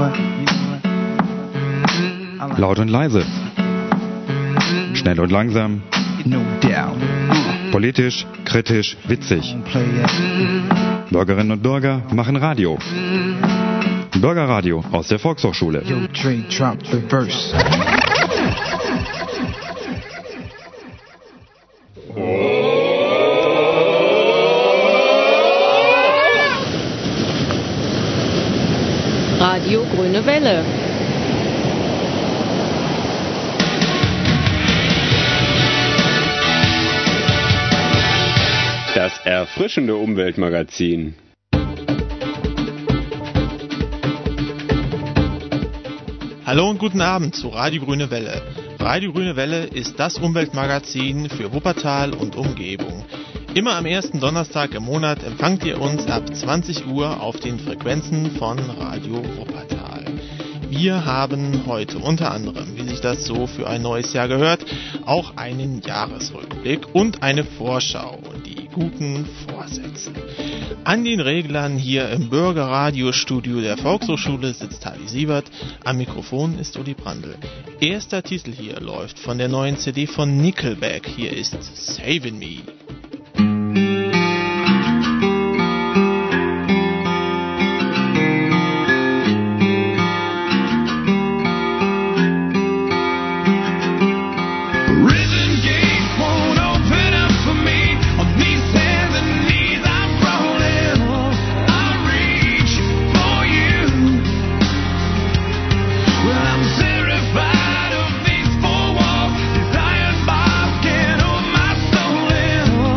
Laut und leise. Schnell und langsam. Politisch, kritisch, witzig. Bürgerinnen und Bürger machen Radio. Bürgerradio aus der Volkshochschule. Radio Grüne Welle. Das erfrischende Umweltmagazin. Hallo und guten Abend zu Radio Grüne Welle. Radio Grüne Welle ist das Umweltmagazin für Wuppertal und Umgebung. Immer am ersten Donnerstag im Monat empfangt ihr uns ab 20 Uhr auf den Frequenzen von Radio Wuppertal. Wir haben heute unter anderem, wie sich das so für ein neues Jahr gehört, auch einen Jahresrückblick und eine Vorschau, die guten Vorsätze. An den Reglern hier im Bürgerradiostudio der Volkshochschule sitzt Tali Sievert, am Mikrofon ist Uli Brandl. Erster Titel hier läuft von der neuen CD von Nickelback, hier ist Savin' Me. Certified of these four walls, these iron bars can't hold my soul in.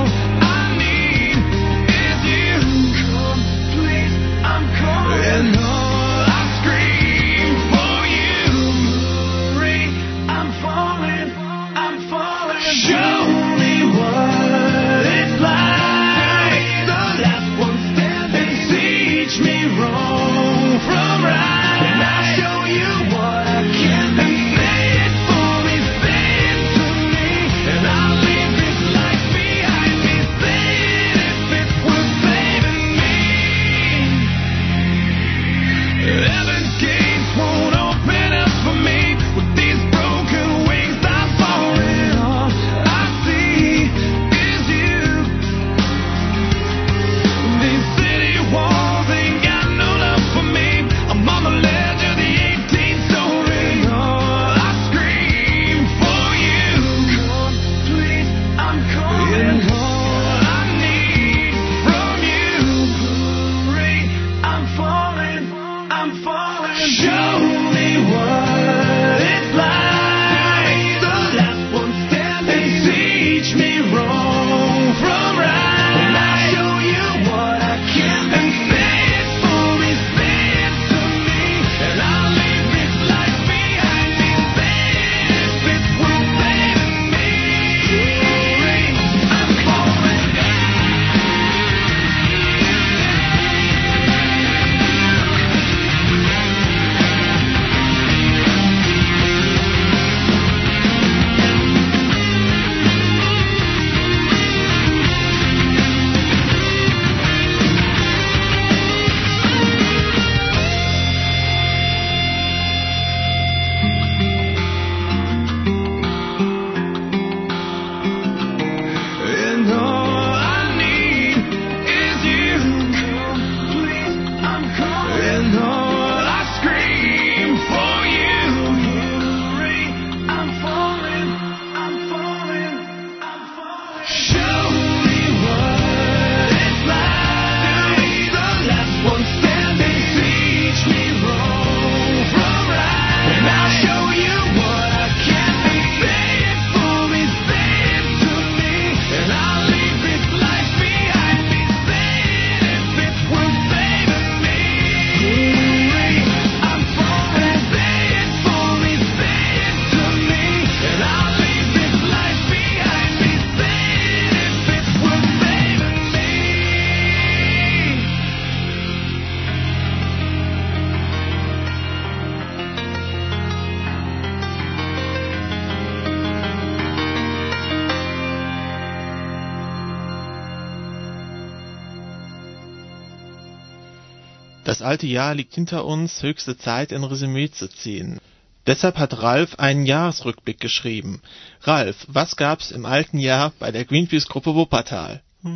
Das alte Jahr liegt hinter uns, höchste Zeit, ein Resümee zu ziehen. Deshalb hat Ralf einen Jahresrückblick geschrieben. Ralf, was gab's im alten Jahr bei der Greenpeace-Gruppe Wuppertal?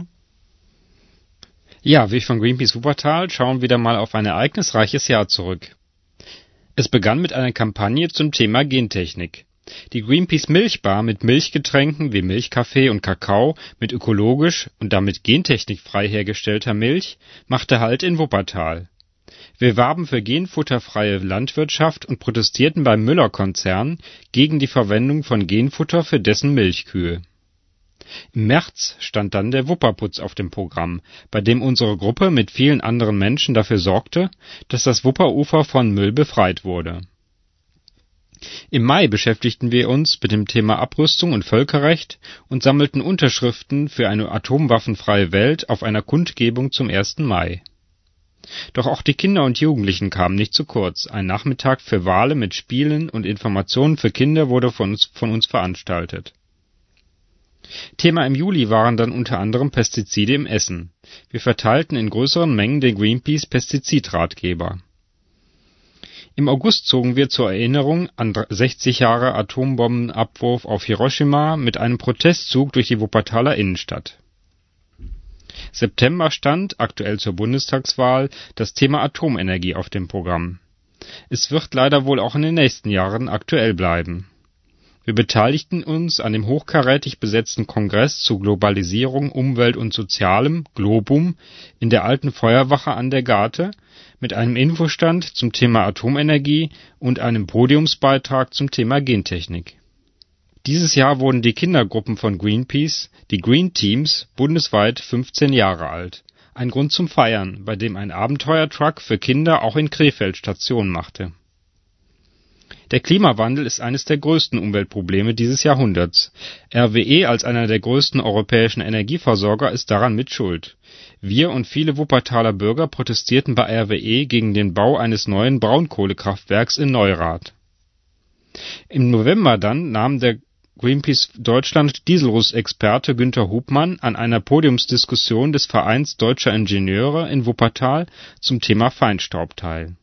Ja, wir von Greenpeace Wuppertal schauen wieder mal auf ein ereignisreiches Jahr zurück. Es begann mit einer Kampagne zum Thema Gentechnik. Die Greenpeace Milchbar mit Milchgetränken wie Milchkaffee und Kakao mit ökologisch und damit gentechnikfrei hergestellter Milch machte Halt in Wuppertal. Wir warben für genfutterfreie Landwirtschaft und protestierten beim Müller-Konzern gegen die Verwendung von Genfutter für dessen Milchkühe. Im März stand dann der Wupperputz auf dem Programm, bei dem unsere Gruppe mit vielen anderen Menschen dafür sorgte, dass das Wupperufer von Müll befreit wurde. Im Mai beschäftigten wir uns mit dem Thema Abrüstung und Völkerrecht und sammelten Unterschriften für eine atomwaffenfreie Welt auf einer Kundgebung zum 1. Mai. Doch auch die Kinder und Jugendlichen kamen nicht zu kurz. Ein Nachmittag für Wale mit Spielen und Informationen für Kinder wurde von uns veranstaltet. Thema im Juli waren dann unter anderem Pestizide im Essen. Wir verteilten in größeren Mengen den Greenpeace Pestizidratgeber. Im August zogen wir zur Erinnerung an 60 Jahre Atombombenabwurf auf Hiroshima mit einem Protestzug durch die Wuppertaler Innenstadt. September stand, aktuell zur Bundestagswahl, das Thema Atomenergie auf dem Programm. Es wird leider wohl auch in den nächsten Jahren aktuell bleiben. Wir beteiligten uns an dem hochkarätig besetzten Kongress zu Globalisierung, Umwelt und Sozialem, Globum, in der alten Feuerwache an der Garte, mit einem Infostand zum Thema Atomenergie und einem Podiumsbeitrag zum Thema Gentechnik. Dieses Jahr wurden die Kindergruppen von Greenpeace, die Green Teams, bundesweit 15 Jahre alt. Ein Grund zum Feiern, bei dem ein Abenteuertruck für Kinder auch in Krefeld Station machte. Der Klimawandel ist eines der größten Umweltprobleme dieses Jahrhunderts. RWE als einer der größten europäischen Energieversorger ist daran mit schuld. Wir und viele Wuppertaler Bürger protestierten bei RWE gegen den Bau eines neuen Braunkohlekraftwerks in Neurath. Im November dann nahm der Greenpeace Deutschland Dieselruß-Experte Günter Hubmann an einer Podiumsdiskussion des Vereins Deutscher Ingenieure in Wuppertal zum Thema Feinstaub teil.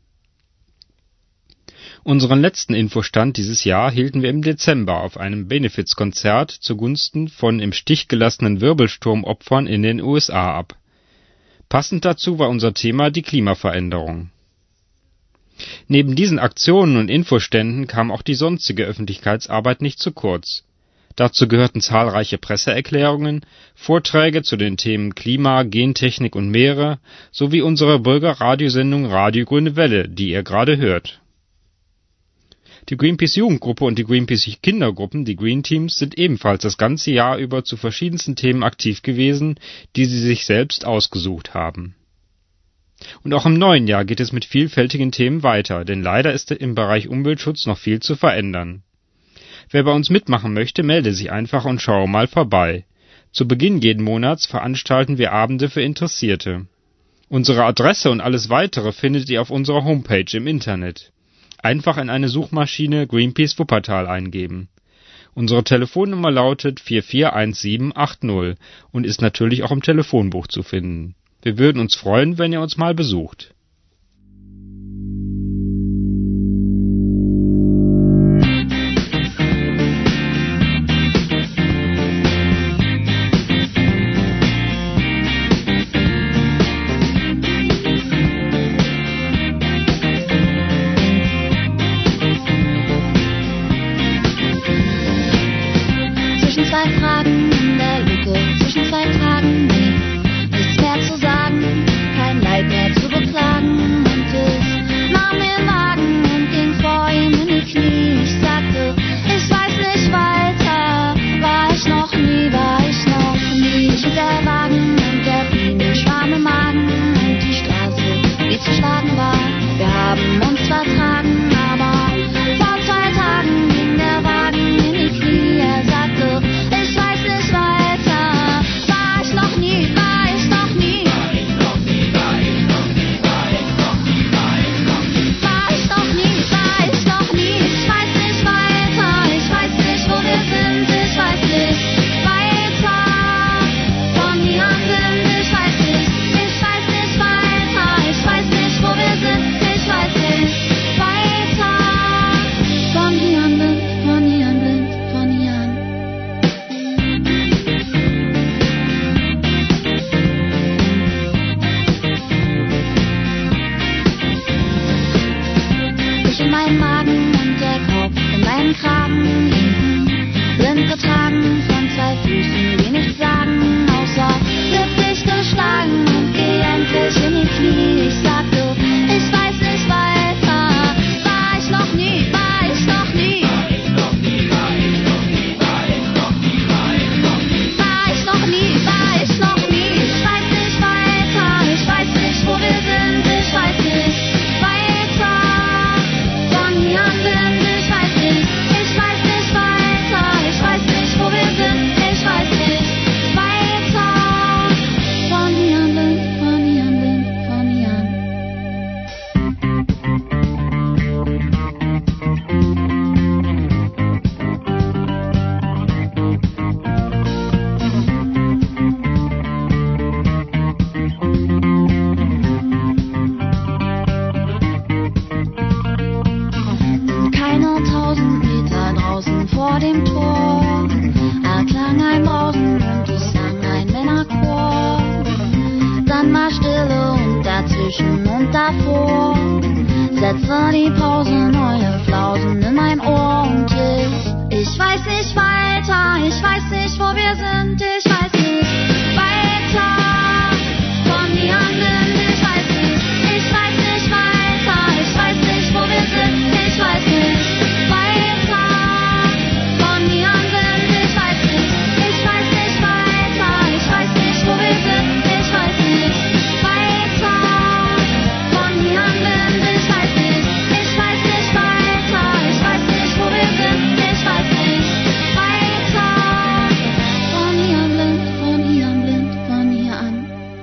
Unseren letzten Infostand dieses Jahr hielten wir im Dezember auf einem Benefizkonzert zugunsten von im Stich gelassenen Wirbelsturmopfern in den USA ab. Passend dazu war unser Thema die Klimaveränderung. Neben diesen Aktionen und Infoständen kam auch die sonstige Öffentlichkeitsarbeit nicht zu kurz. Dazu gehörten zahlreiche Presseerklärungen, Vorträge zu den Themen Klima, Gentechnik und Meere sowie unsere Bürgerradiosendung Radio Grüne Welle, die ihr gerade hört. Die Greenpeace-Jugendgruppe und die Greenpeace-Kindergruppen, die Green Teams, sind ebenfalls das ganze Jahr über zu verschiedensten Themen aktiv gewesen, die sie sich selbst ausgesucht haben. Und auch im neuen Jahr geht es mit vielfältigen Themen weiter, denn leider ist im Bereich Umweltschutz noch viel zu verändern. Wer bei uns mitmachen möchte, melde sich einfach und schaue mal vorbei. Zu Beginn jeden Monats veranstalten wir Abende für Interessierte. Unsere Adresse und alles weitere findet ihr auf unserer Homepage im Internet. Einfach in eine Suchmaschine Greenpeace Wuppertal eingeben. Unsere Telefonnummer lautet 441780 und ist natürlich auch im Telefonbuch zu finden. Wir würden uns freuen, wenn ihr uns mal besucht. Zwischen zwei Fragen in der Lücke, zwischen zwei Tagen, nichts mehr zu sagen, kein Leid mehr zu beklagen. hinten, blind getragen von zwei Füßen, die nichts sagen, außer glücklich geschlagen und geh endlich in die Knie. Ich sag du, ich weiß nicht weiter, war ich noch nie, war ich noch nie. War ich noch nie, war ich noch nie, war ich noch nie, war ich noch nie. War ich noch nie, war ich noch nie. Ich weiß nicht weiter, ich weiß nicht, wo wir sind, ich weiß nicht weiter. Von hier an blind, ich weiß nicht weiter, ich weiß nicht, wo wir sind, ich weiß nicht weiter. Von hier an blind, von hier an blind, von hier an. Keine 1000 Meter draußen vor dem Tor erklang ein Brausen und es sang ein Männerchor. Dann war Stille und dazwischen und davor setzte die Pause neue Flausen in mein Ohr und ich weiß nicht weiter, ich weiß nicht, wo wir sind, ich weiß nicht weiter. Von hier an blind, ich weiß nicht weiter, ich weiß nicht, wo wir sind, ich weiß nicht weiter. Von hier an blind, ich weiß nicht weiter, ich weiß nicht, wo wir sind, ich weiß nicht weiter. Von hier an blind, ich weiß nicht weiter, ich weiß nicht, wo wir sind, ich weiß nicht weiter. Von hier an blind, von hier an blind, von hier an.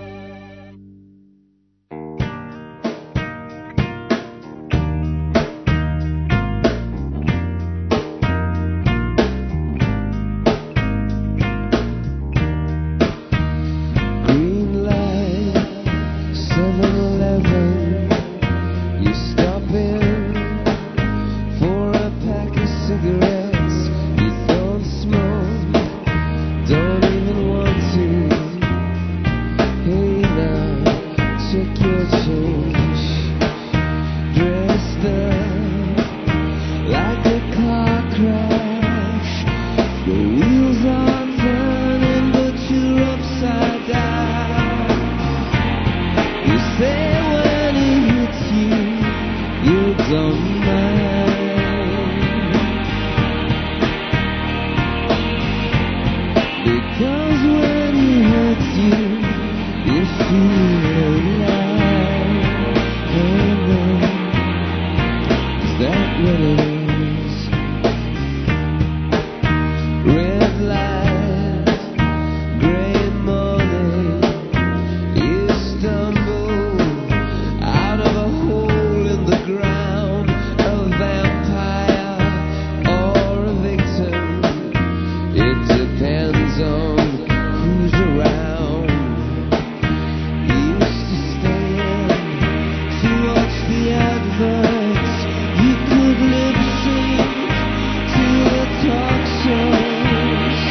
Green light, 7-Eleven. You stop in for a pack of cigarettes. You don't smoke, don't even want to. Hey now, check your change. Dressed up like a car crash. The wheels are turning, but you're upside down. You say when it hits you, you don't mind. Because when it hurts you, you feel alive. Oh no, is that what it is? Red light, gray morning. You stumble out of a hole in the ground, a vampire or a victim. It depends on who's around. You used to stand to watch the adverts. You could lip sync to the talk shows.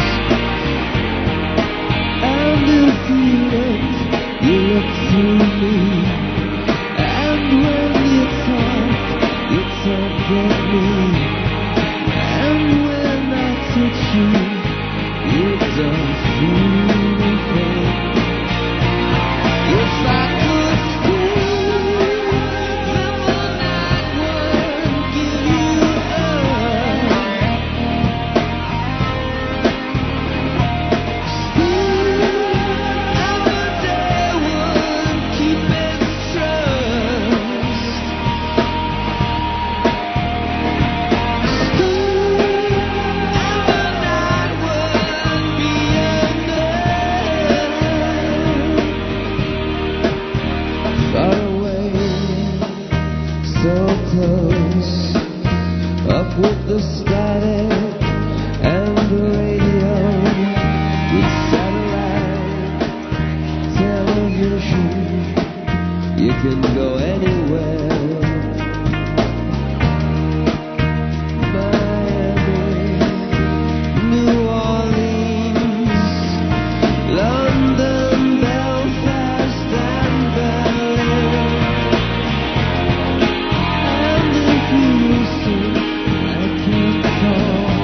And if you look through me. And when you talk at me. And when I touch you don't feel a thing. If I could steal the night would give you up. Still, every day would keep its trust. Still, every night would be enough. Far away, so close, up with the static and the radio, with satellite television, you can go anywhere. Miami, New Orleans, London, Belfast and Berlin. And if you listen, I can't talk.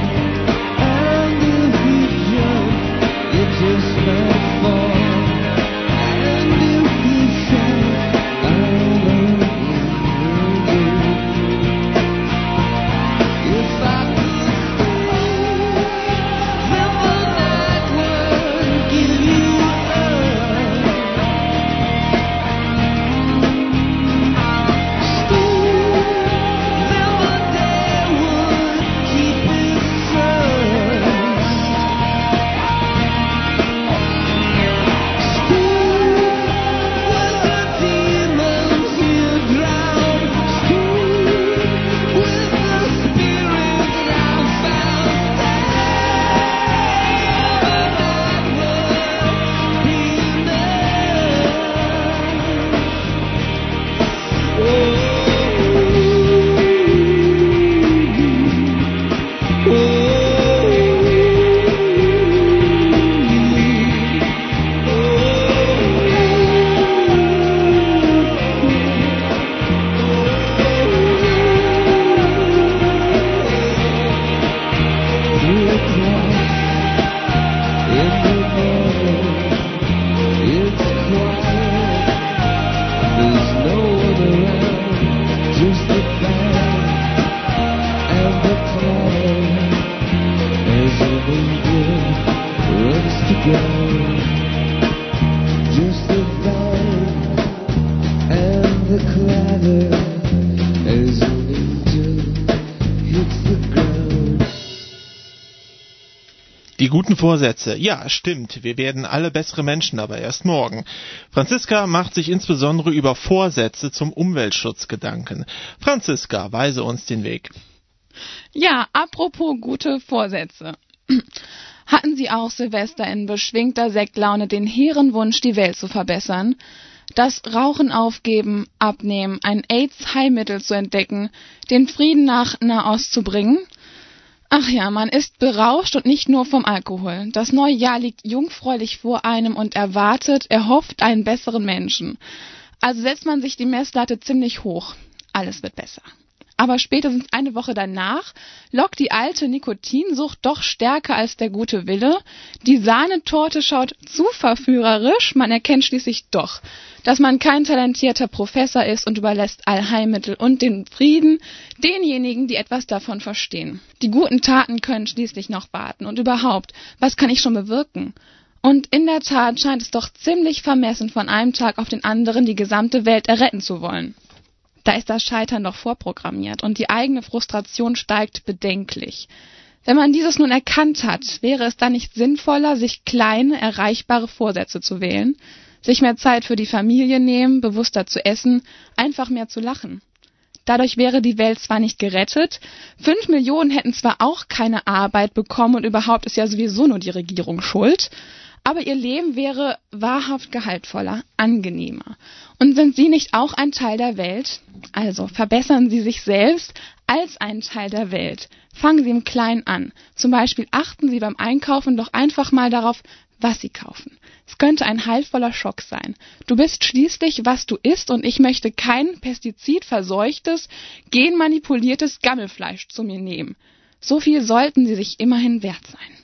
the clatter as an angel hits the ground. Die guten Vorsätze. Ja, stimmt. Wir werden alle bessere Menschen, aber erst morgen. Franziska macht sich insbesondere über Vorsätze zum Umweltschutz Gedanken. Franziska, weise uns den Weg. Ja, apropos gute Vorsätze. Hatten Sie auch Silvester in beschwingter Sektlaune den hehren Wunsch, die Welt zu verbessern? Das Rauchen aufgeben, abnehmen, ein AIDS-Heilmittel zu entdecken, den Frieden nach Nahost zu bringen? Ach ja, man ist berauscht und nicht nur vom Alkohol. Das neue Jahr liegt jungfräulich vor einem und erhofft einen besseren Menschen. Also setzt man sich die Messlatte ziemlich hoch. Alles wird besser. Aber spätestens eine Woche danach lockt die alte Nikotinsucht doch stärker als der gute Wille. Die Sahnetorte schaut zu verführerisch. Man erkennt schließlich doch, dass man kein talentierter Professor ist und überlässt Allheilmittel und den Frieden denjenigen, die etwas davon verstehen. Die guten Taten können schließlich noch warten. Und überhaupt, was kann ich schon bewirken? Und in der Tat scheint es doch ziemlich vermessen, von einem Tag auf den anderen die gesamte Welt erretten zu wollen. Da ist das Scheitern doch vorprogrammiert und die eigene Frustration steigt bedenklich. Wenn man dieses nun erkannt hat, wäre es dann nicht sinnvoller, sich kleine, erreichbare Vorsätze zu wählen, sich mehr Zeit für die Familie nehmen, bewusster zu essen, einfach mehr zu lachen? Dadurch wäre die Welt zwar nicht gerettet, 5 Millionen hätten zwar auch keine Arbeit bekommen und überhaupt ist ja sowieso nur die Regierung schuld, aber ihr Leben wäre wahrhaft gehaltvoller, angenehmer. Und sind Sie nicht auch ein Teil der Welt? Also verbessern Sie sich selbst als ein Teil der Welt. Fangen Sie im Kleinen an. Zum Beispiel achten Sie beim Einkaufen doch einfach mal darauf, was Sie kaufen. Es könnte ein heilvoller Schock sein. Du bist schließlich, was du isst, und ich möchte kein pestizidverseuchtes, genmanipuliertes Gammelfleisch zu mir nehmen. So viel sollten Sie sich immerhin wert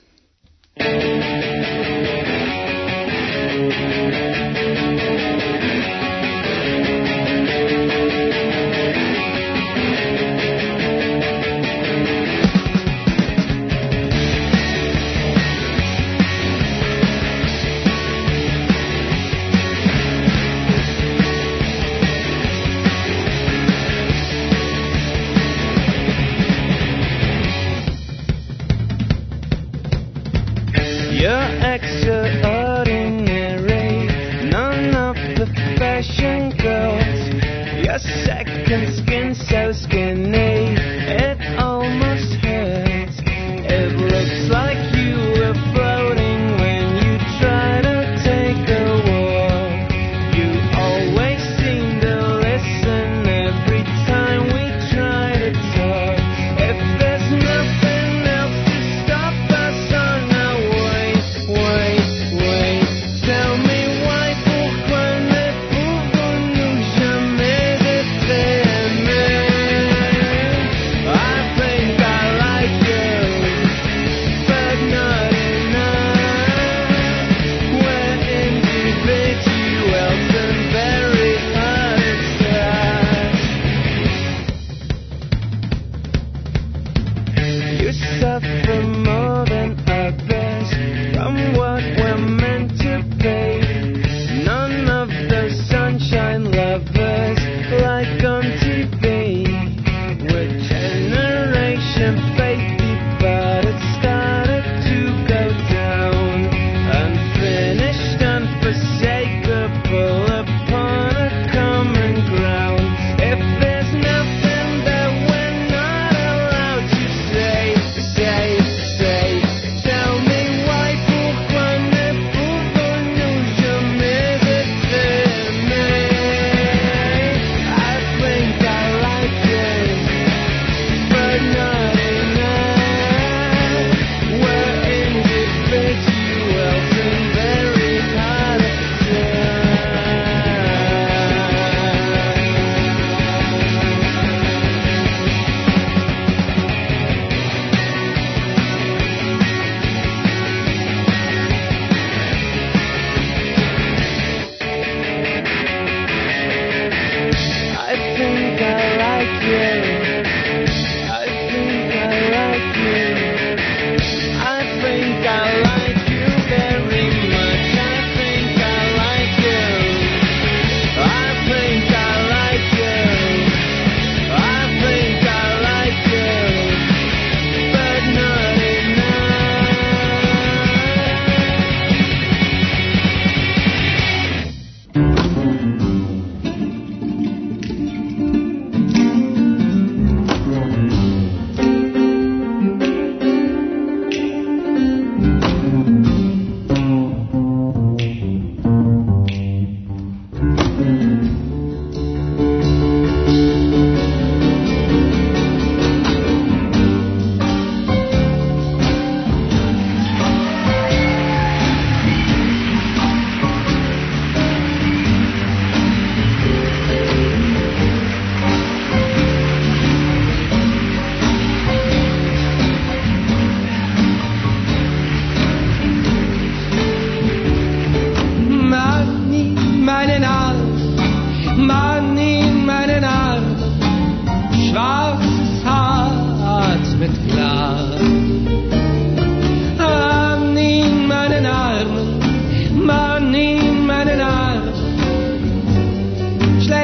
sein. You're extraordinary, none of the fashion girls. Your second skin so skinny, it almost hurts. It looks like you were floating when you try to take a walk. You always seem to listen every time we try to talk. If there's nothing else to stop us on our way, wait, tell me why, pourquoi ne pouvons-nous jamais être aimés?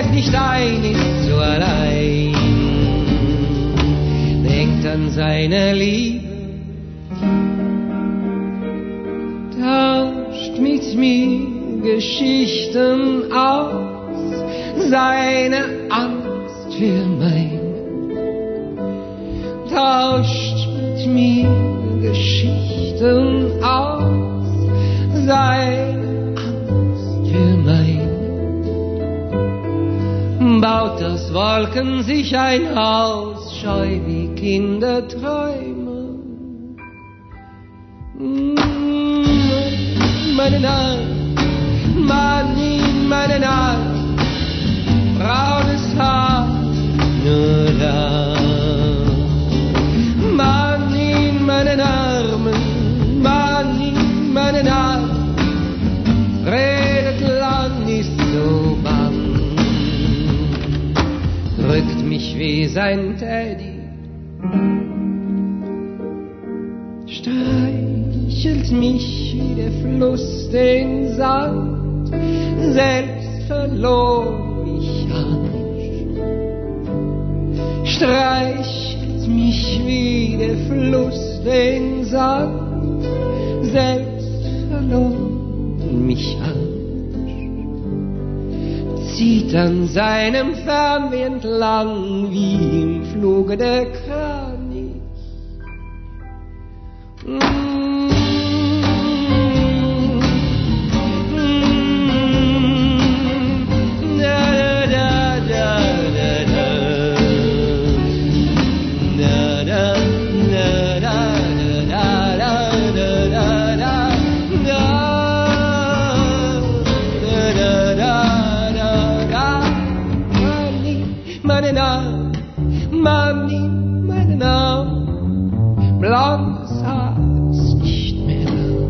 schläft nicht ein, ist so allein, denkt an seine Liebe, tauscht mit mir Geschichten aus, seine Angst für mein, tauscht mit mir Geschichten aus, seine Angst für mein, baut aus Wolken sich ein Haus, scheu wie Kinder träumen. Meine Nacht, Mann in meine Nacht, braunes Haar, nur da. Mann in meinen Armen, Mann in meinen Armen, redet lang, ist so bang, drückt mich wie sein Teddy, streichelt mich wie der Fluss den Sand, selbst verlor mich an, streichelt mich wie der Fluss den Sand, selbst verlor mich an, zieht an seinem Fernweh entlang wie im Fluge der Kranich. Meine Arme, blondes Haar ist nicht mehr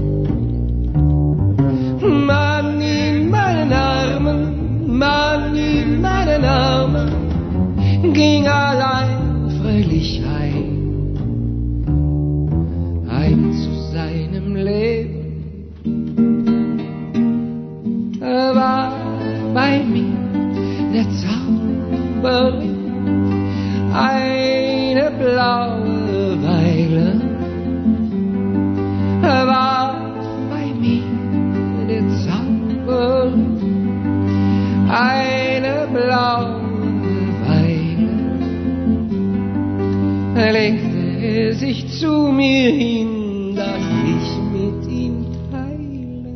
da. Mann in meinen Armen, Mann in meinen Armen, ging allein fröhlich heim zu seinem Leben. Er war bei mir der Zauberring, eine blaue Weile, er war bei mir der Zauber, eine blaue Weile, er legte sich zu mir hin, dass ich mit ihm teile.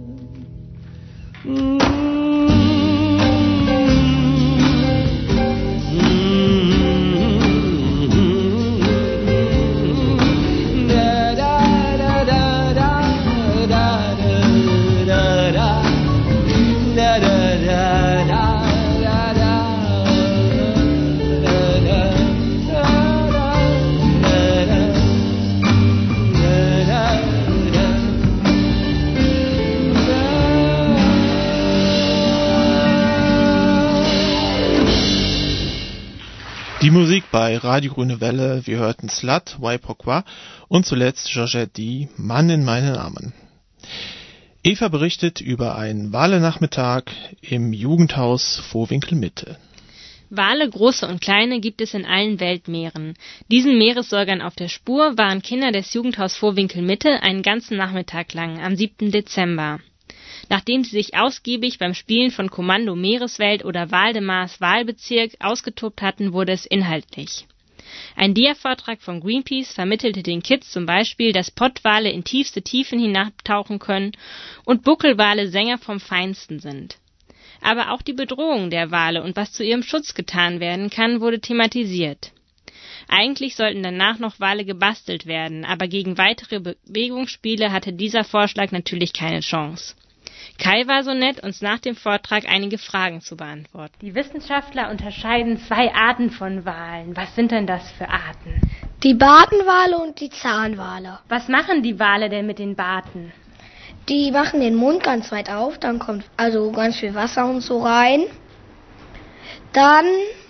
Die Musik bei Radio Grüne Welle, wir hörten Slut, Why Pourquoi und zuletzt Georgette D, Mann in meinen Armen. Eva berichtet über einen Walenachmittag im Jugendhaus Vohwinkel Mitte. Wale, große und kleine, gibt es in allen Weltmeeren. Diesen Meeressäugern auf der Spur waren Kinder des Jugendhaus Vohwinkel Mitte einen ganzen Nachmittag lang, am 7. Dezember. Nachdem sie sich ausgiebig beim Spielen von Kommando Meereswelt oder Waldemars Wahlbezirk ausgetobt hatten, wurde es inhaltlich. Ein Dia-Vortrag von Greenpeace vermittelte den Kids zum Beispiel, dass Pottwale in tiefste Tiefen hinabtauchen können und Buckelwale Sänger vom Feinsten sind. Aber auch die Bedrohung der Wale und was zu ihrem Schutz getan werden kann, wurde thematisiert. Eigentlich sollten danach noch Wale gebastelt werden, aber gegen weitere Bewegungsspiele hatte dieser Vorschlag natürlich keine Chance. Kai war so nett, uns nach dem Vortrag einige Fragen zu beantworten. Die Wissenschaftler unterscheiden 2 Arten von Walen. Was sind denn das für Arten? Die Bartenwale und die Zahnwale. Was machen die Wale denn mit den Barten? Die machen den Mund ganz weit auf, dann kommt also ganz viel Wasser und so rein. Dann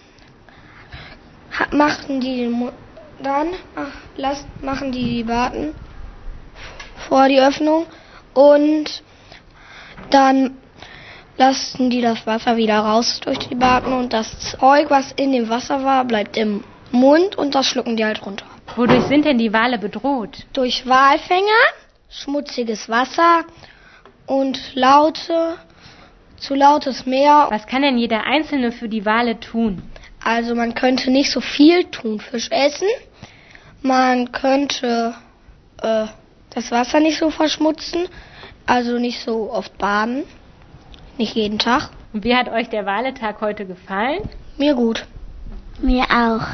machen die den Mund, machen die Barten vor die Öffnung und dann lassen die das Wasser wieder raus durch die Backen und das Zeug, was in dem Wasser war, bleibt im Mund und das schlucken die halt runter. Wodurch sind denn die Wale bedroht? Durch Walfänger, schmutziges Wasser und zu lautes Meer. Was kann denn jeder Einzelne für die Wale tun? Also man könnte nicht so viel Thunfisch essen. Man könnte das Wasser nicht so verschmutzen, also nicht so oft baden, nicht jeden Tag. Und wie hat euch der Waletag heute gefallen? Mir gut. Mir auch.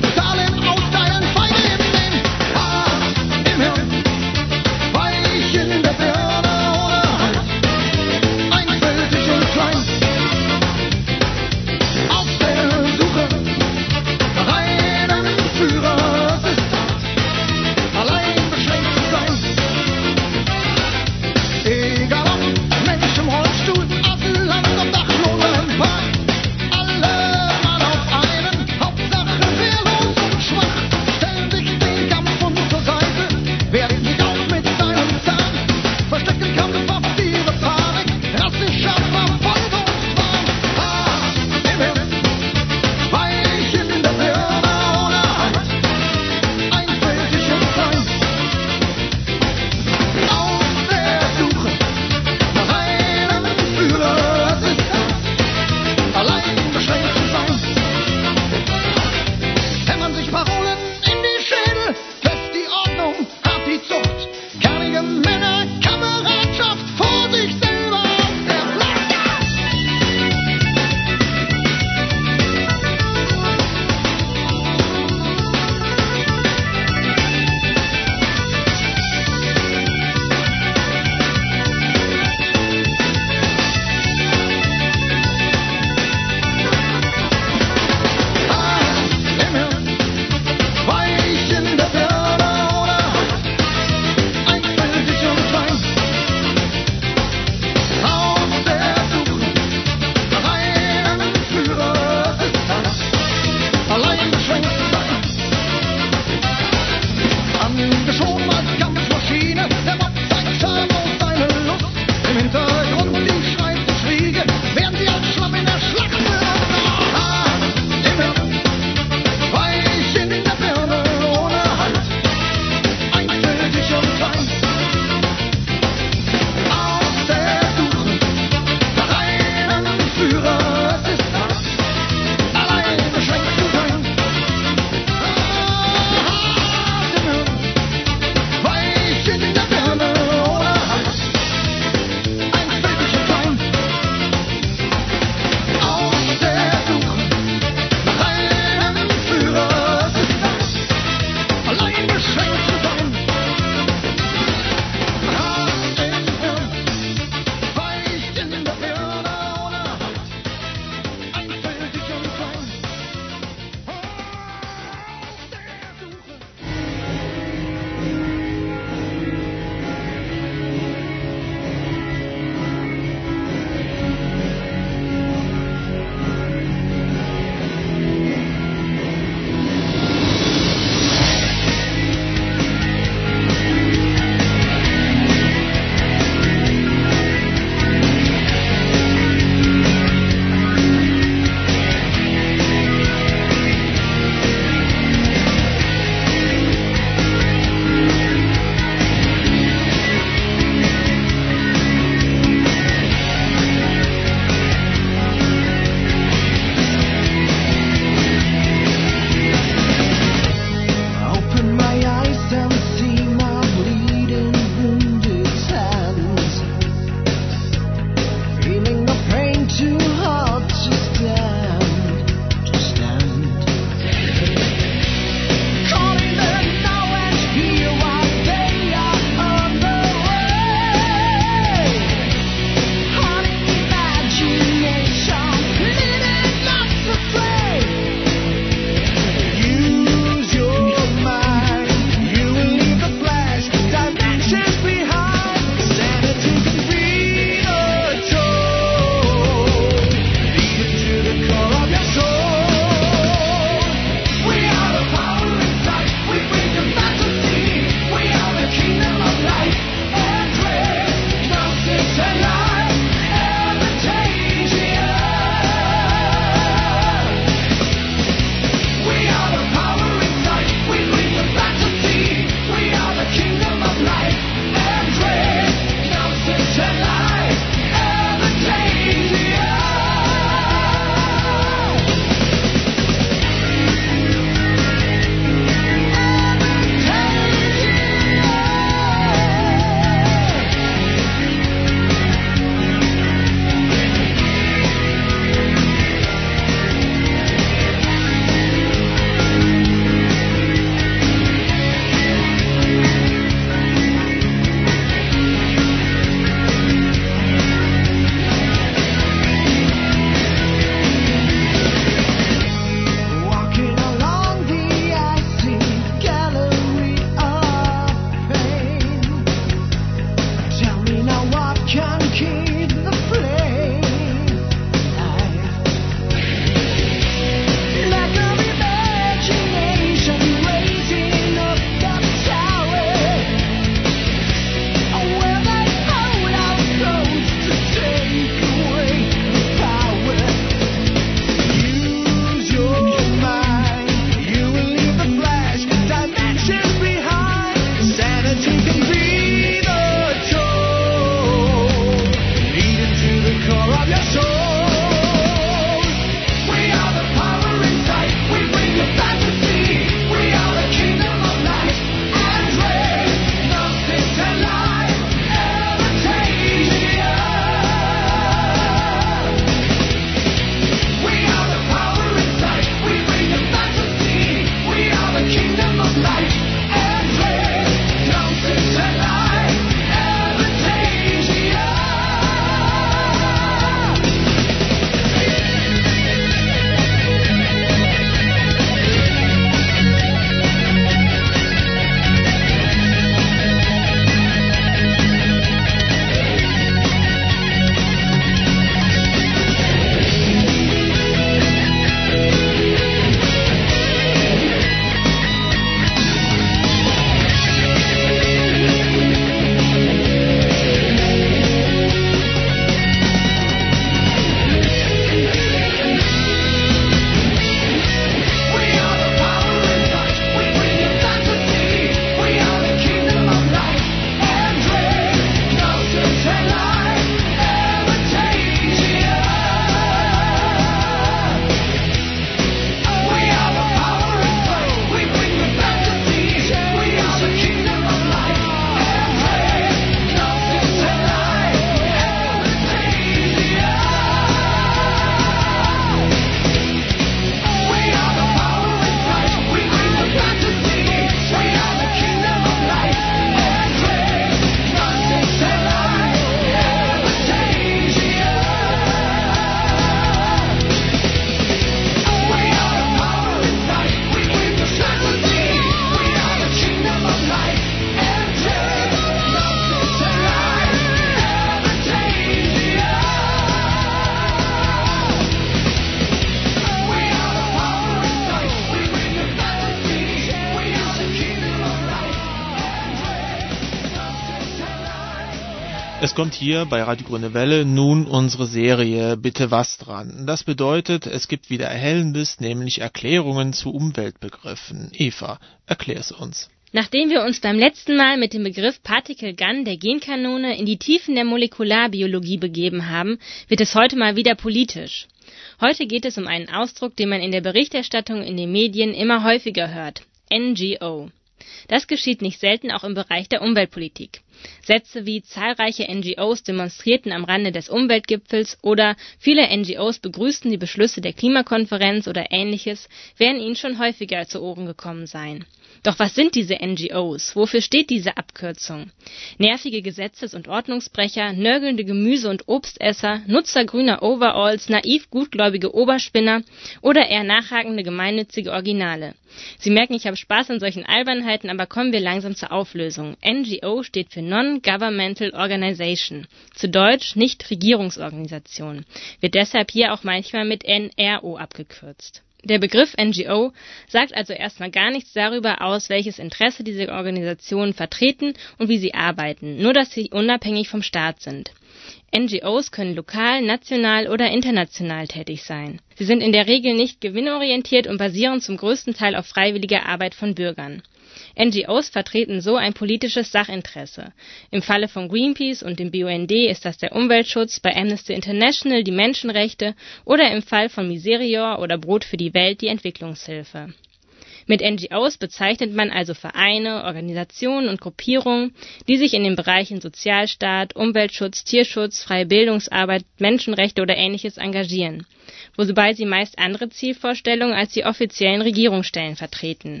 Es kommt hier bei Radio Grüne Welle nun unsere Serie Bitte was dran. Das bedeutet, es gibt wieder Erhellendes, nämlich Erklärungen zu Umweltbegriffen. Eva, erklär es uns. Nachdem wir uns beim letzten Mal mit dem Begriff Particle Gun der Genkanone in die Tiefen der Molekularbiologie begeben haben, wird es heute mal wieder politisch. Heute geht es um einen Ausdruck, den man in der Berichterstattung in den Medien immer häufiger hört: NGO. Das geschieht nicht selten auch im Bereich der Umweltpolitik. Sätze wie zahlreiche NGOs demonstrierten am Rande des Umweltgipfels oder viele NGOs begrüßten die Beschlüsse der Klimakonferenz oder Ähnliches werden Ihnen schon häufiger zu Ohren gekommen sein. Doch was sind diese NGOs? Wofür steht diese Abkürzung? Nervige Gesetzes- und Ordnungsbrecher, nörgelnde Gemüse- und Obstesser, Nutzer grüner Overalls, naiv gutgläubige Oberspinner oder eher nachhakende gemeinnützige Originale? Sie merken, ich habe Spaß an solchen Albernheiten, aber kommen wir langsam zur Auflösung. NGO steht für Non-Governmental Organization, zu Deutsch Nichtregierungsorganisation, wird deshalb hier auch manchmal mit NRO abgekürzt. Der Begriff NGO sagt also erstmal gar nichts darüber aus, welches Interesse diese Organisationen vertreten und wie sie arbeiten, nur dass sie unabhängig vom Staat sind. NGOs können lokal, national oder international tätig sein. Sie sind in der Regel nicht gewinnorientiert und basieren zum größten Teil auf freiwilliger Arbeit von Bürgern. NGOs vertreten so ein politisches Sachinteresse. Im Falle von Greenpeace und dem BUND ist das der Umweltschutz, bei Amnesty International die Menschenrechte oder im Fall von Miserior oder Brot für die Welt die Entwicklungshilfe. Mit NGOs bezeichnet man also Vereine, Organisationen und Gruppierungen, die sich in den Bereichen Sozialstaat, Umweltschutz, Tierschutz, freie Bildungsarbeit, Menschenrechte oder Ähnliches engagieren, wobei sie meist andere Zielvorstellungen als die offiziellen Regierungsstellen vertreten.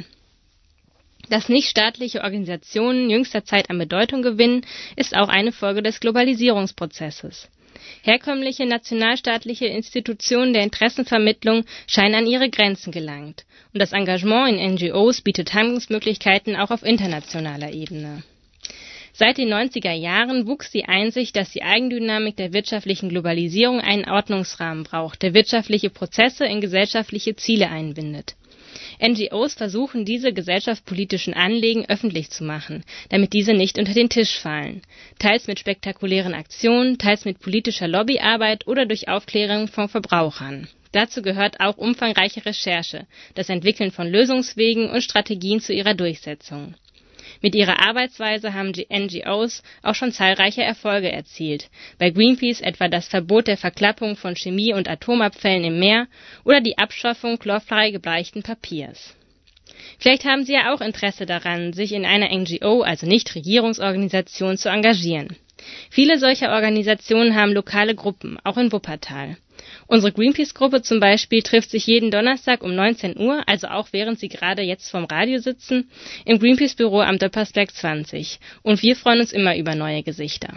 Dass nichtstaatliche Organisationen jüngster Zeit an Bedeutung gewinnen, ist auch eine Folge des Globalisierungsprozesses. Herkömmliche nationalstaatliche Institutionen der Interessenvermittlung scheinen an ihre Grenzen gelangt, und das Engagement in NGOs bietet Handlungsmöglichkeiten auch auf internationaler Ebene. Seit den 90er Jahren wuchs die Einsicht, dass die Eigendynamik der wirtschaftlichen Globalisierung einen Ordnungsrahmen braucht, der wirtschaftliche Prozesse in gesellschaftliche Ziele einbindet. NGOs versuchen, diese gesellschaftspolitischen Anliegen öffentlich zu machen, damit diese nicht unter den Tisch fallen, teils mit spektakulären Aktionen, teils mit politischer Lobbyarbeit oder durch Aufklärung von Verbrauchern. Dazu gehört auch umfangreiche Recherche, das Entwickeln von Lösungswegen und Strategien zu ihrer Durchsetzung. Mit ihrer Arbeitsweise haben die NGOs auch schon zahlreiche Erfolge erzielt. Bei Greenpeace etwa das Verbot der Verklappung von Chemie- und Atomabfällen im Meer oder die Abschaffung chlorfrei gebleichten Papiers. Vielleicht haben Sie ja auch Interesse daran, sich in einer NGO, also Nichtregierungsorganisation, zu engagieren. Viele solcher Organisationen haben lokale Gruppen, auch in Wuppertal. Unsere Greenpeace-Gruppe zum Beispiel trifft sich jeden Donnerstag um 19 Uhr, also auch während Sie gerade jetzt vorm Radio sitzen, im Greenpeace-Büro am Döppersberg 20. Und wir freuen uns immer über neue Gesichter.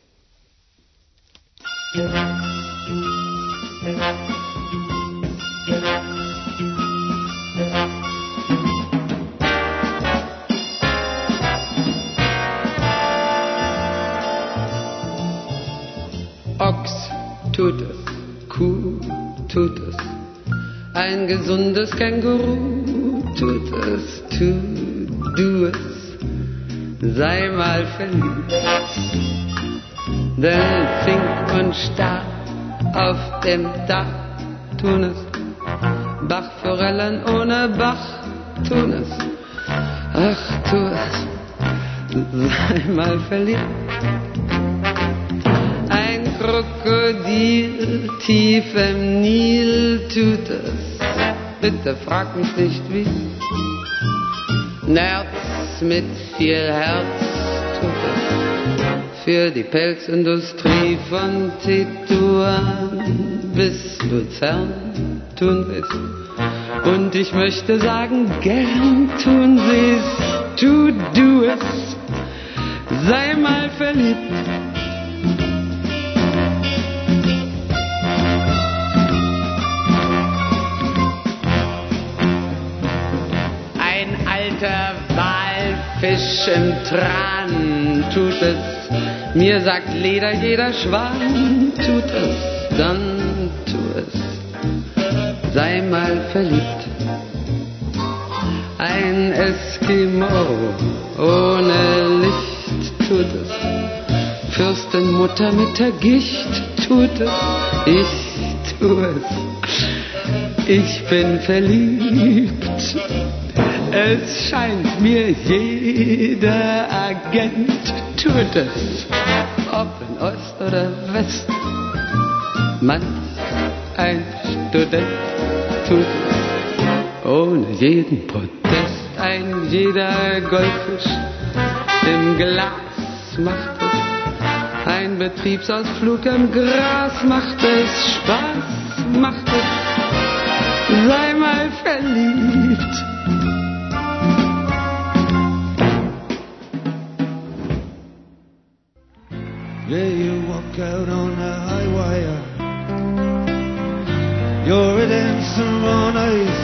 Ochs tut es, Kuh tut es, ein gesundes Känguru tut es, du es, sei mal verliebt. Denn Fink und Star auf dem Dach tun es, Bachforellen ohne Bach tun es, ach tu es, sei mal verliebt. Krokodil tief im Nil tut es, bitte frag mich nicht wie. Nerz mit viel Herz tut es, für die Pelzindustrie von Tetuan bis Luzern tun sie's. Und ich möchte sagen, gern tun sie's, du es, sei mal verliebt. Der Walfisch im Tran tut es, mir sagt Leder jeder Schwan, tut es, dann tu es, sei mal verliebt. Ein Eskimo ohne Licht tut es, Fürst denn Mutter mit der Gicht tut es, ich tu es. Ich bin verliebt, es scheint mir jeder Agent tut es. Ob in Ost oder West, manch ein Student tut es. Ohne jeden Protest, ein jeder Goldfisch im Glas macht es. Ein Betriebsausflug im Gras macht es. Spaß macht es. Sei mal verliebt. Yeah, you walk out on a high wire. You're a dancer on ice.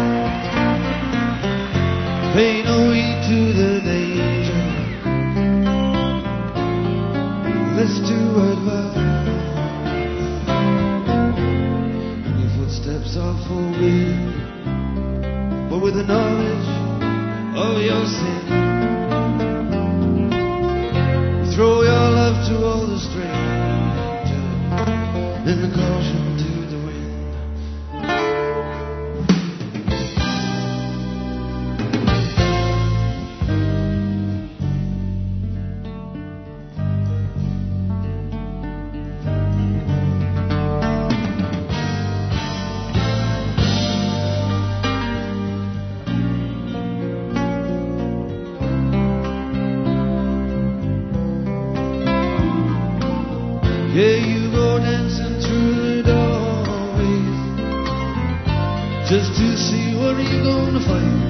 Pay no heed to the danger. Let's do advice. Your footsteps are forbidden, but with the knowledge of your sin, throw your love to all the strangers, and the caution to the wind. Yeah, you go dancing through the doorways just to see what you're gonna find,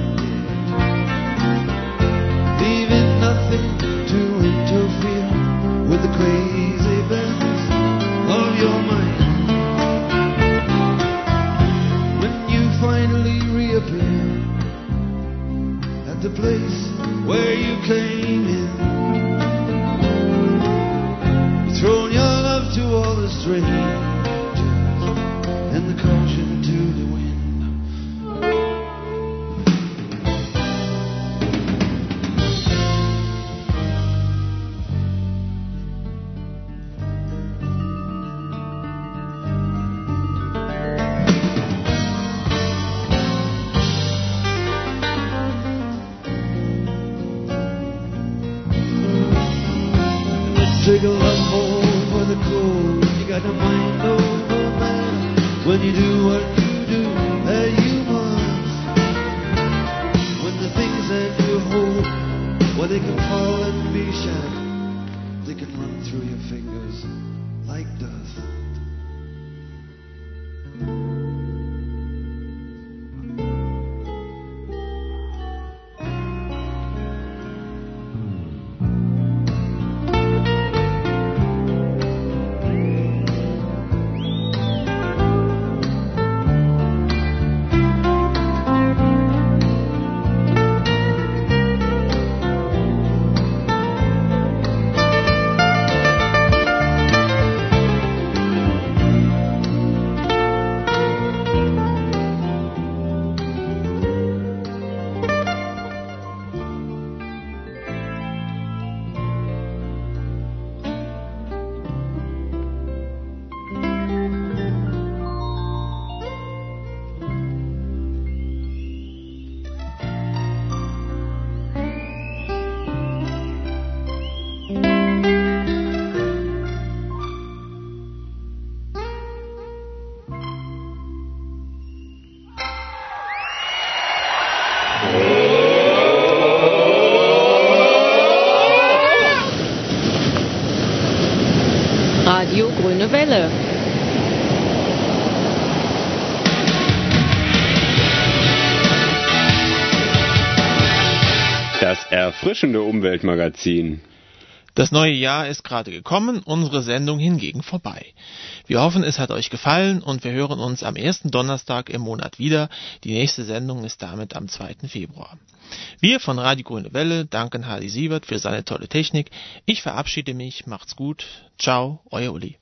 leaving nothing to interfere with the crazy bends of your mind. When you finally reappear at the place where you came in, thrown your love to all the strangers and the caution to the wind. Take a love hole for the cold. You got to mind over matter when you do what you do, you must. When the things that you hold, well, they can fall and be shattered. They can run through your fingers like dust. Radio Grüne Welle. Das erfrischende Umweltmagazin. Das neue Jahr ist gerade gekommen, unsere Sendung hingegen vorbei. Wir hoffen, es hat euch gefallen und wir hören uns am ersten Donnerstag im Monat wieder. Die nächste Sendung ist damit am 2. Februar. Wir von Radio Grüne Welle danken Hardy Sievert für seine tolle Technik. Ich verabschiede mich, macht's gut. Ciao, euer Uli.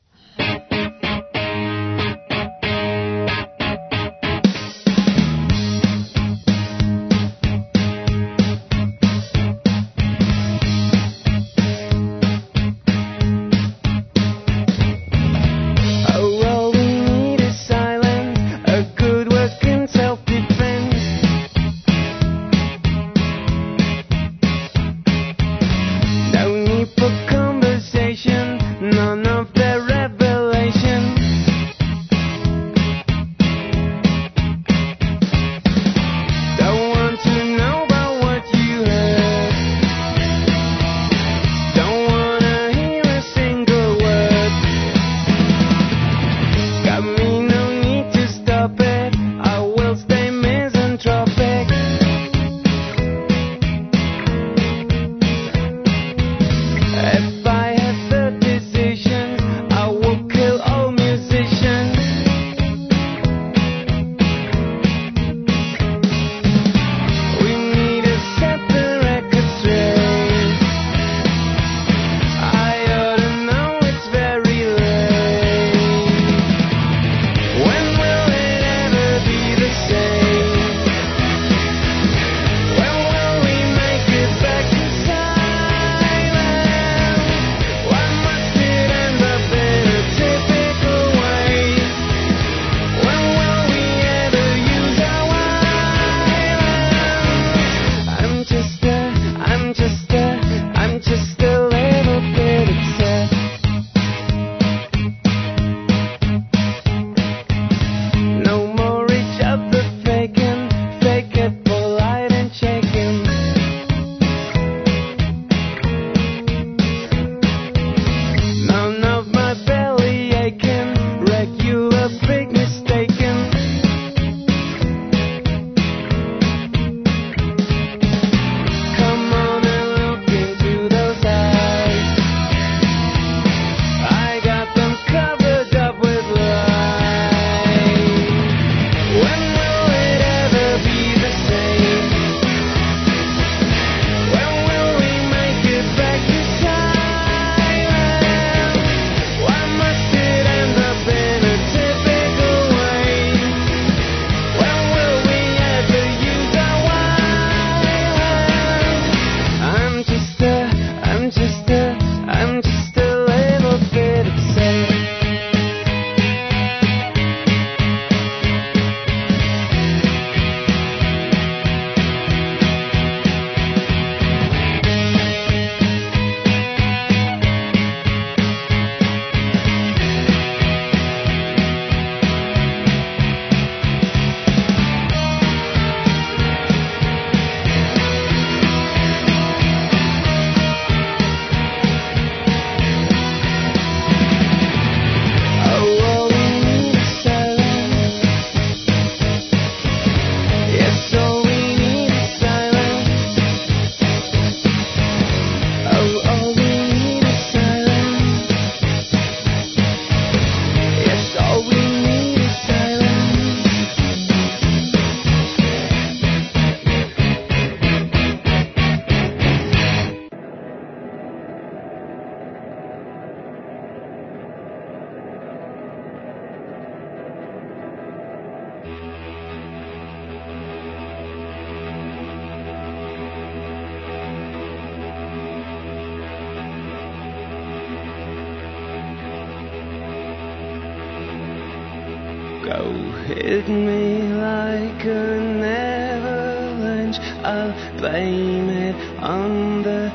Go hit me like an avalanche. I'll blame it on the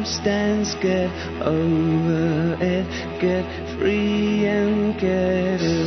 circumstance. Get over it, get free and get